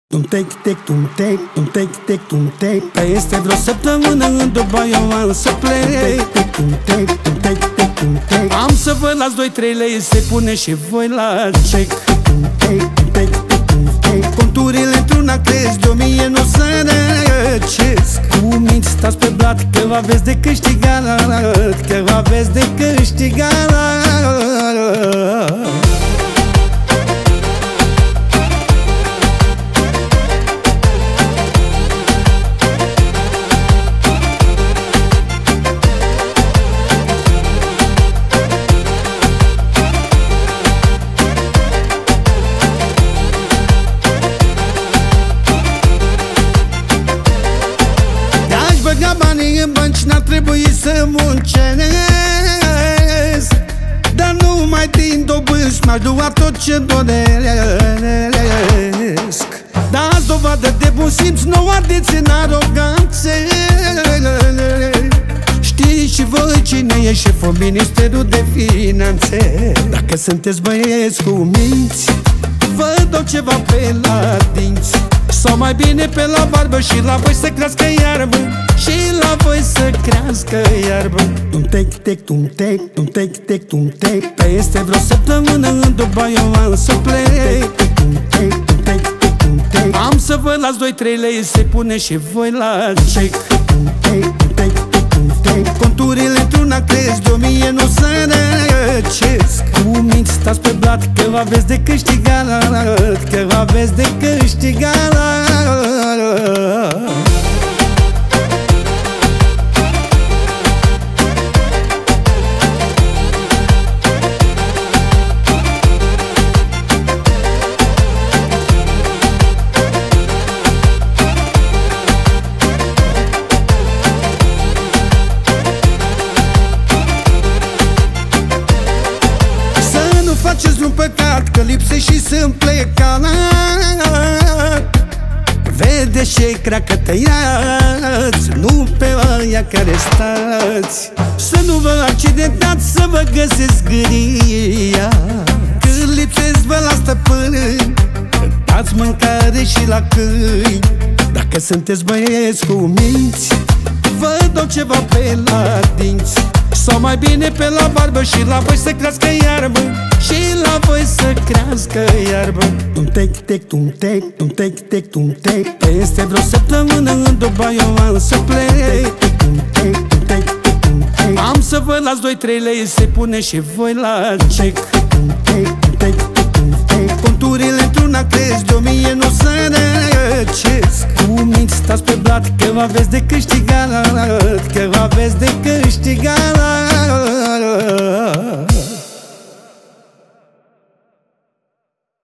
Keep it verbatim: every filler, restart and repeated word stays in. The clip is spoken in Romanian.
Tum-tec, tec, tum-tec, tum-tec, tec, tum-tec. Peste vreo săptămână în Dubai eu am să plec. Tum-tec, tum-tec, tum-tec, tec, tum-tec. Am să vă las doi trei lei, se pune și voi la check. Tum-tec, tum-tec, tec, tum-tec. Conturile într-una crezi, de o mie nu se răcesc. Cu minți stați pe blat, că aveți de câștigat, că aveți de câștigat. Băga banii în bănci, n-ar trebui să muncesc. Dar nu mai din dobânzi, m-aș lua tot ce doresc. Dați dovadă de bun simț, nu ardeți în aroganțe. Știți și voi cine e șeful, Ministerul de Finanțe. Dacă sunteți băieți cu minți, vă dau ceva pe la dinți. Sau mai bine pe la barbă și la voi să crească iarbă. Și la voi să crească iarbă. Tum-tec, tec, tum-tec, tum-tec, tec, tum-tec. Peste vreo săptămână în Dubai eu am să plec. Tum-tec, tum-tec, tec, tum-tec. Am să vă las doi trei lei, se pune și voi la check. Tum-tec, tum-tec, tec, tum-tec. Conturile într-una crezi, de o mie nu se răcesc. Cu minți stați pe blat, că aveți de câștigat, că aveți de câștigat. Faceți un păcat, că lipsești și sunt plecat. Vedeți ce-i cracă tăiați, nu pe aia care stați. Să nu vă accidentați, să vă găsesc gâria. Când lipsesc vă la stăpâni, dați mâncare și la câini. Dacă sunteți băieți cu minți, vă dau ceva pe la dinți. Sau mai bine pe la barbă și la voi să crească iarbă. Și la voi să crească iarbă. Tum-tec, tec, tum-tec, tum-tec, tec, tum-tec. Peste vreo săptămână în Dubai eu am să plec. Tum-tec, tum-tec, tec, tum-tec. Am să vă las doi trei lei, se pune și voi la check. Tum-tec, tum-tec, tec, tum-tec. Conturile într-una crezi, de o mie nu se răcesc. Cu minți stați pe blat, că aveți de câștigat, că aveți